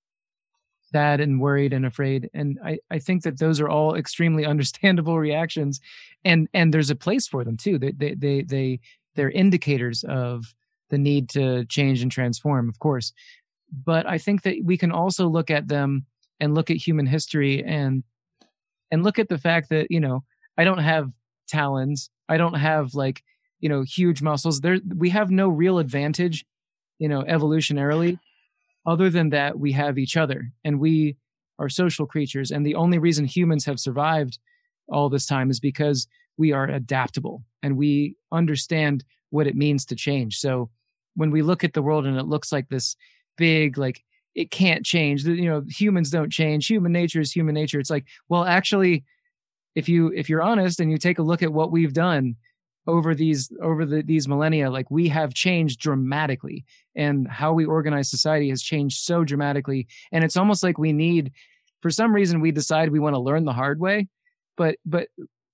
sad and worried and afraid, and I, I think that those are all extremely understandable reactions, and and there's a place for them too. They they they, they they're indicators of the need to change and transform, of course. But I think that we can also look at them and look at human history and and look at the fact that, you know, I don't have talons. I don't have like, you know, huge muscles. There, we have no real advantage, you know, evolutionarily, other than that we have each other, and we are social creatures. And the only reason humans have survived all this time is because we are adaptable and we understand what it means to change. So when we look at the world and it looks like this big, like it can't change, you know, humans don't change, human nature is human nature. It's like, well, actually, if you, if you're honest and you take a look at what we've done over these, over the, these millennia, like we have changed dramatically, and how we organize society has changed so dramatically. And it's almost like we need, for some reason, we decide we want to learn the hard way. But, but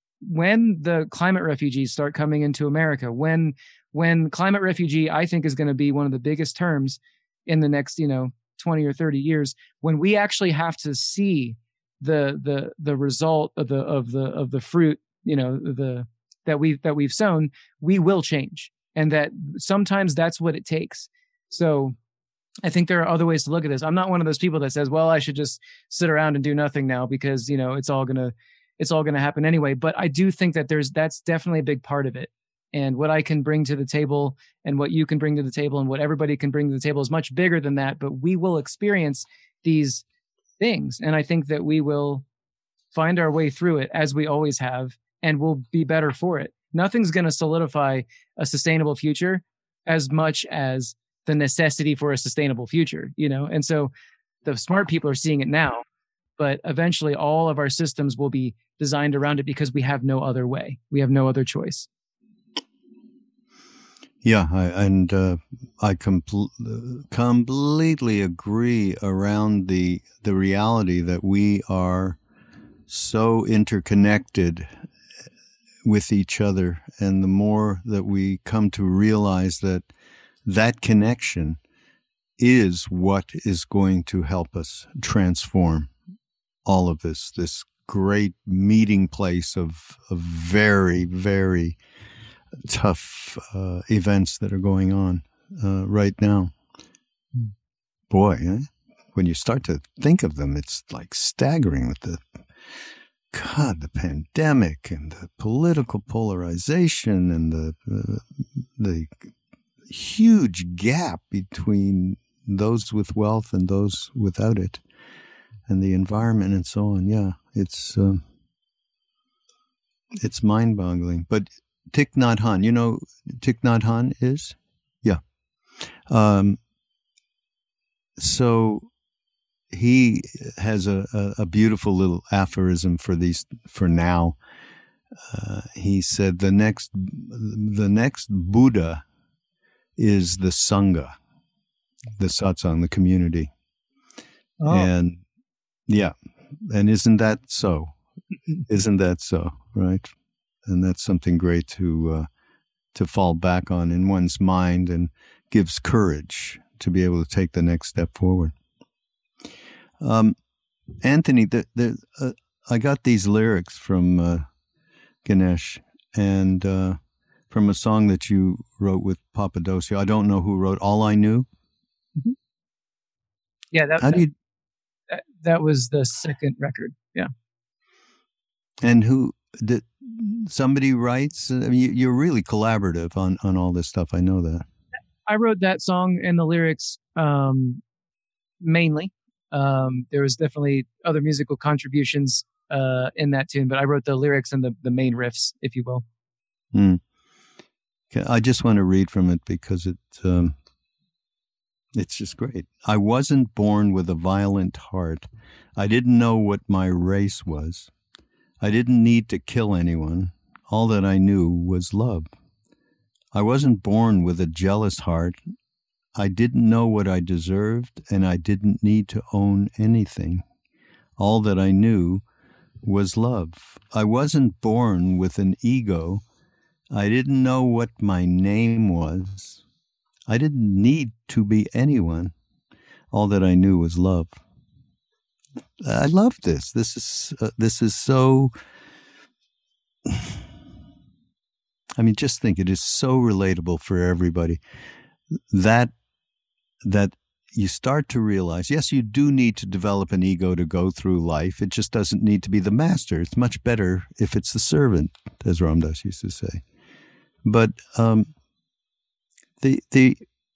when the climate refugees start coming into America, when, when climate refugee, I think, is going to be one of the biggest terms in the next, you know, twenty or thirty years, when we actually have to see the, the, the result of the, of the, of the fruit, you know, the, that we've, that we've sown, we will change. And that sometimes that's what it takes. So I think there are other ways to look at this. I'm not one of those people that says, well, I should just sit around and do nothing now because, you know, it's all going to, it's all going to happen anyway. But I do think that there's, that's definitely a big part of it. And what I can bring to the table and what you can bring to the table and what everybody can bring to the table is much bigger than that. But we will experience these things. And I think that we will find our way through it as we always have, and we'll be better for it. Nothing's going to solidify a sustainable future as much as the necessity for a sustainable future, you know? And so the smart people are seeing it now, but eventually all of our systems will be designed around it because we have no other way. We have no other choice. Yeah, I, and uh, I compl- completely agree around the the reality that we are so interconnected with each other, and the more that we come to realize that that connection is what is going to help us transform all of this, this great meeting place of, of very, very tough uh, events that are going on uh, right now. Boy, eh? When you start to think of them, it's like staggering with the, God, the pandemic and the political polarization and the uh, the huge gap between those with wealth and those without it, and the environment and so on. Yeah, it's um, it's mind-boggling. But Thich Nhat Hanh, you know Thich Nhat Hanh is? Yeah. Um, so he has a, a, a beautiful little aphorism for these, for now. Uh, he said, the next, the next Buddha is the Sangha, the satsang, the community. Oh. And yeah, and isn't that so? Isn't that so, right? And that's something great to uh, to fall back on in one's mind, and gives courage to be able to take the next step forward. Um, Anthony, the, the, uh, I got these lyrics from uh, Ganesh, and uh, from a song that you wrote with Papadosio. I don't know who wrote All I Knew. Mm-hmm. Yeah, that, How that, do you, that that was the second record. Yeah. And who did somebody writes? I mean, you're really collaborative on, on all this stuff. I know that. I wrote that song and the lyrics um, mainly. Um, there was definitely other musical contributions uh, in that tune, but I wrote the lyrics and the, the main riffs, if you will. Hmm. Okay, I just want to read from it because it um, it's just great. I wasn't born with a violent heart. I didn't know what my race was. I didn't need to kill anyone. All that I knew was love. I wasn't born with a jealous heart. I didn't know what I deserved, and I didn't need to own anything. All that I knew was love. I wasn't born with an ego. I didn't know what my name was. I didn't need to be anyone. All that I knew was love. I love this. This is uh, this is so. I mean, just think, it is so relatable for everybody. That that you start to realize, yes, you do need to develop an ego to go through life. It just doesn't need to be the master. It's much better if it's the servant, as Ram Dass used to say. But um, the the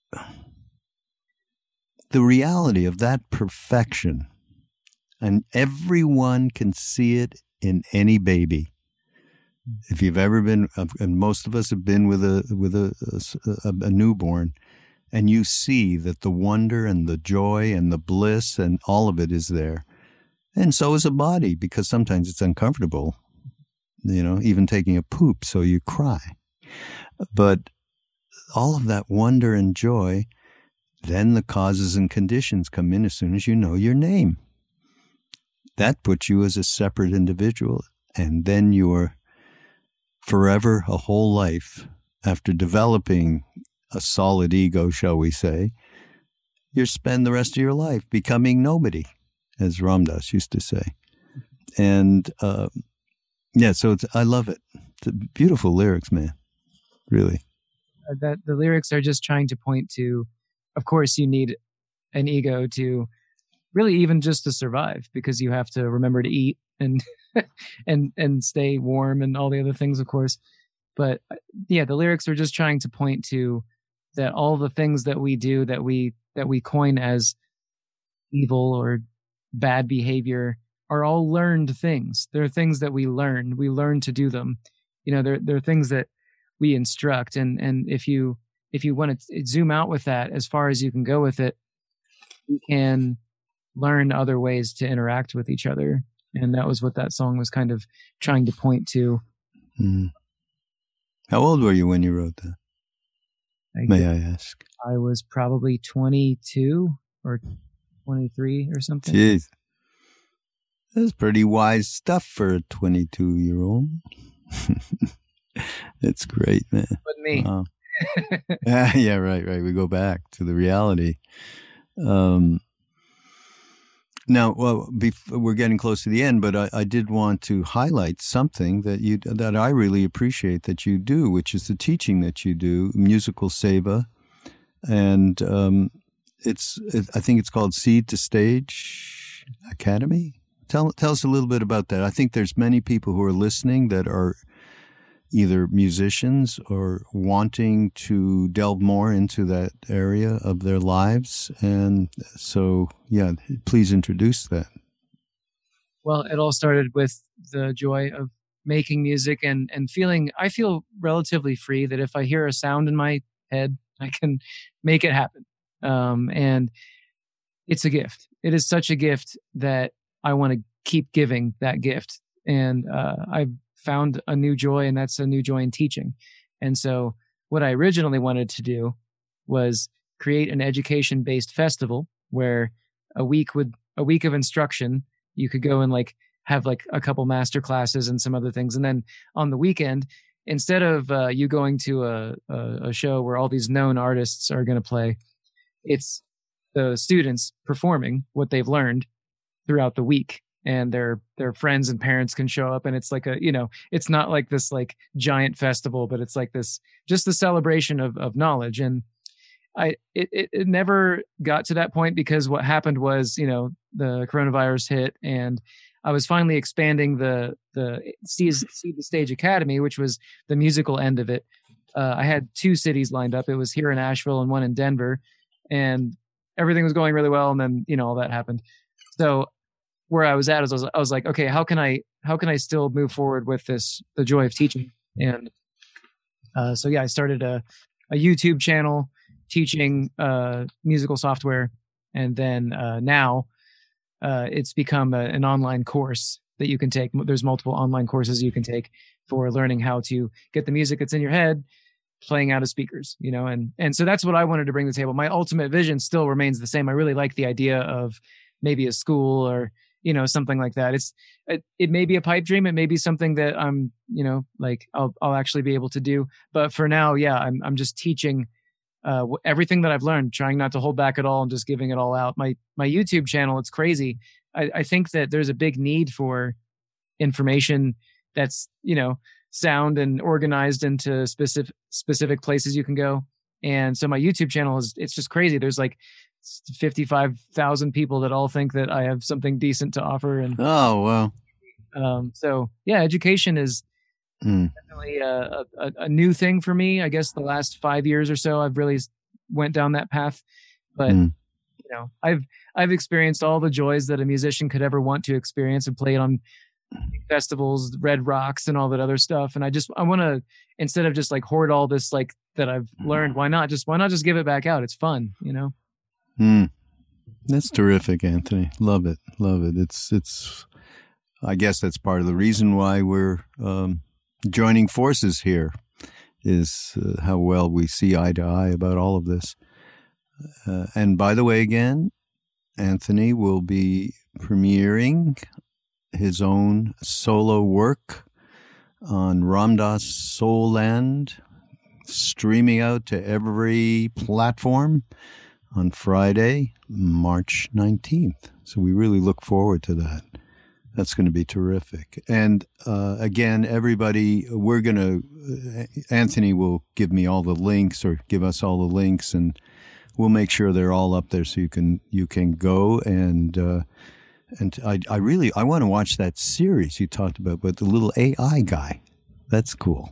the reality of that perfection, and everyone can see it in any baby. If you've ever been, and most of us have been with a with a, a, a newborn, and you see that the wonder and the joy and the bliss and all of it is there. And so is a body, because sometimes it's uncomfortable, you know, even taking a poop, so you cry. But all of that wonder and joy, then the causes and conditions come in as soon as you know your name. That puts you as a separate individual, and then you're forever, a whole life, after developing a solid ego, shall we say, you spend the rest of your life becoming nobody, as Ram Dass used to say. And uh, yeah, so it's, I love it. It's beautiful lyrics, man. Really. Uh, that the lyrics are just trying to point to, of course, you need an ego to really even just to survive, because you have to remember to eat and and and stay warm and all the other things, of course. But yeah, the lyrics are just trying to point to that all the things that we do that we that we coin as evil or bad behavior are all learned things. They're things that we learn. We learn to do them. You know, they're they're things that we instruct. And and if you if you want to zoom out with that as far as you can go with it, you can learn other ways to interact with each other. And that was what that song was kind of trying to point to. Mm. How old were you when you wrote that? I May I ask? I was probably twenty-two or twenty-three or something. Jeez. That's pretty wise stuff for a twenty-two-year-old. It's great, man. But me. Wow. yeah, yeah, right, right. We go back to the reality. Um, now, well, before, we're getting close to the end, but I, I did want to highlight something that you that I really appreciate that you do, which is the teaching that you do, musical seva, and um, it's it, I think it's called Seed to Stage Academy. Tell tell us a little bit about that. I think there's many people who are listening that are either musicians or wanting to delve more into that area of their lives. And so, yeah, please introduce that. Well, it all started with the joy of making music and, and feeling, I feel relatively free that if I hear a sound in my head, I can make it happen. Um, and it's a gift. It is such a gift that I want to keep giving that gift. And uh, I've found a new joy, and that's a new joy in teaching. And so what I originally wanted to do was create an education-based festival where a week would a week of instruction. You could go and like have like a couple master classes and some other things. And then on the weekend, instead of uh, you going to a, a, a show where all these known artists are going to play, it's the students performing what they've learned throughout the week. And their their friends and parents can show up, and it's like a, you know, it's not like this like giant festival, but it's like this just the celebration of of knowledge. And I it, it it never got to that point because what happened was, you know, the coronavirus hit, and I was finally expanding the the Seed the Stage Academy, which was the musical end of it. Uh, I had two cities lined up. It was here in Asheville and one in Denver, and everything was going really well. And then, you know, all that happened. So where I was at is I was, I was like, okay, how can I how can I still move forward with this, the joy of teaching? And uh, so yeah, I started a a YouTube channel teaching uh, musical software, and then uh, now. Uh, it's become a, an online course that you can take. There's multiple online courses you can take for learning how to get the music that's in your head playing out of speakers, you know, and, and so that's what I wanted to bring to the table. My ultimate vision still remains the same. I really like the idea of maybe a school or, you know, something like that. It's, it, it may be a pipe dream. It may be something that I'm, you know, like I'll, I'll actually be able to do. But for now, yeah, I'm, I'm just teaching Uh, everything that I've learned, trying not to hold back at all and just giving it all out. My my YouTube channel, it's crazy. I, I think that there's a big need for information that's, you know, sound and organized into specific specific places you can go. And so my YouTube channel is, it's just crazy. There's like fifty-five thousand people that all think that I have something decent to offer. And oh, wow. Um, so yeah, education is Mm. definitely a, a, a new thing for me. I guess the last five years or so, I've really went down that path. But mm. you know, I've I've experienced all the joys that a musician could ever want to experience, and played on festivals, Red Rocks, and all that other stuff. And I just I want to, instead of just like hoard all this like that I've learned, why not just why not just give it back out? It's fun, you know. Mm. That's terrific, Anthony. Love it, love it. It's it's. I guess that's part of the reason why we're. Um, joining forces here, is uh, how well we see eye to eye about all of this. Uh, and by the way, again, Anthony will be premiering his own solo work on Ram Dass Soul Land, streaming out to every platform on Friday, March nineteenth. So we really look forward to that. That's going to be terrific. And uh, again, everybody, we're going to, Anthony will give me all the links, or give us all the links, and we'll make sure they're all up there so you can you can go. And uh, and I, I really, I want to watch that series you talked about, but the little A I guy. That's cool.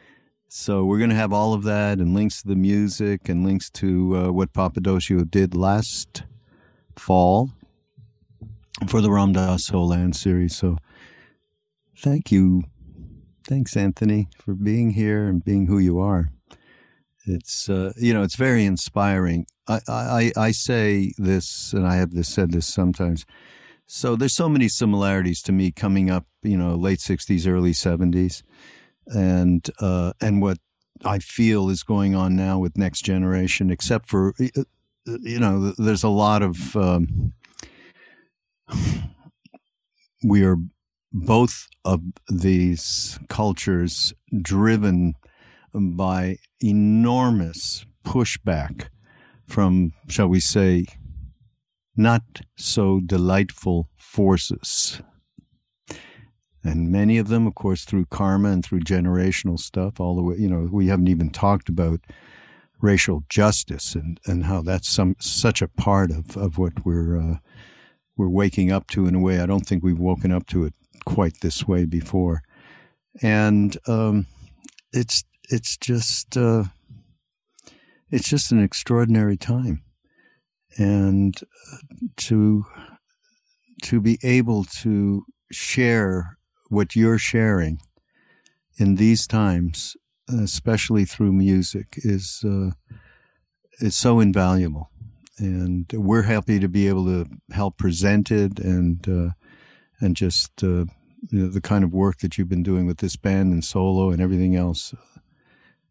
So we're going to have all of that, and links to the music, and links to uh, what Papadosio did last fall for the Ram Dass Soul Land series. So thank you. Thanks, Anthony, for being here and being who you are. It's, uh, you know, it's very inspiring. I, I, I say this, and I have this, said this sometimes. So there's so many similarities to me coming up, you know, late sixties, early seventies. And, uh, and what I feel is going on now with Next Generation, except for, you know, there's a lot of, um, we are both of these cultures driven by enormous pushback from, shall we say, not so delightful forces. And many of them, of course, through karma and through generational stuff, all the way, you know, we haven't even talked about racial justice and, and how that's some such a part of, of what we're uh, we're waking up to in a way I don't think we've woken up to it quite this way before. And um, it's it's just uh, it's just an extraordinary time, and to to be able to share what you're sharing in these times, especially through music, is uh, is so invaluable. And we're happy to be able to help present it, and uh, and just uh, you know, the kind of work that you've been doing with this band and solo and everything else.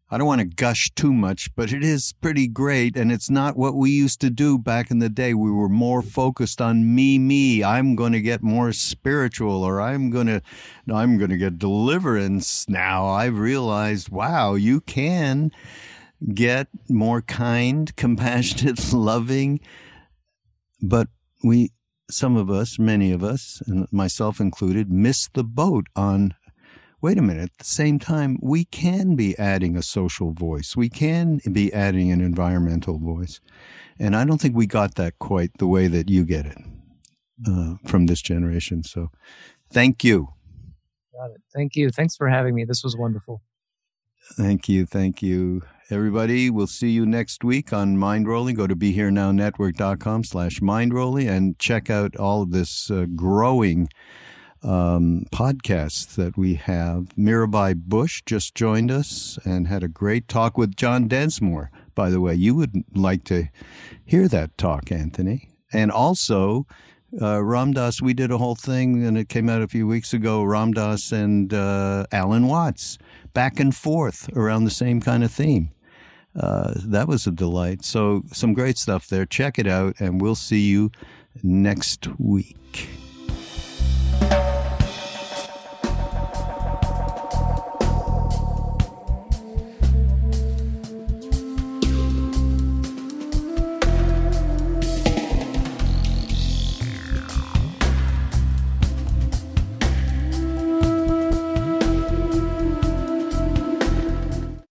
I don't want to gush too much, but it is pretty great. And it's not what we used to do back in the day. We were more focused on me, me. I'm going to get more spiritual, or I'm going to, I'm going to get deliverance. Now I've realized, wow, you can get more kind, compassionate, loving. But we, some of us, many of us, and myself included, missed the boat on, wait a minute, at the same time, we can be adding a social voice. We can be adding an environmental voice. And I don't think we got that quite the way that you get it uh, from this generation. So thank you. Got it. Thank you. Thanks for having me. This was wonderful. Thank you. Thank you. Everybody, we'll see you next week on Mindrolling. Go to BeHereNowNetwork.com slash Mindrolling and check out all of this uh, growing Um, podcasts that we have. Mirabai Bush just joined us and had a great talk with John Densmore. By the way, you would like to hear that talk, Anthony. And also, uh, Ram Dass, we did a whole thing, and it came out a few weeks ago, Ram Dass and uh, Alan Watts, back and forth around the same kind of theme. Uh, that was a delight. So some great stuff there. Check it out, and we'll see you next week.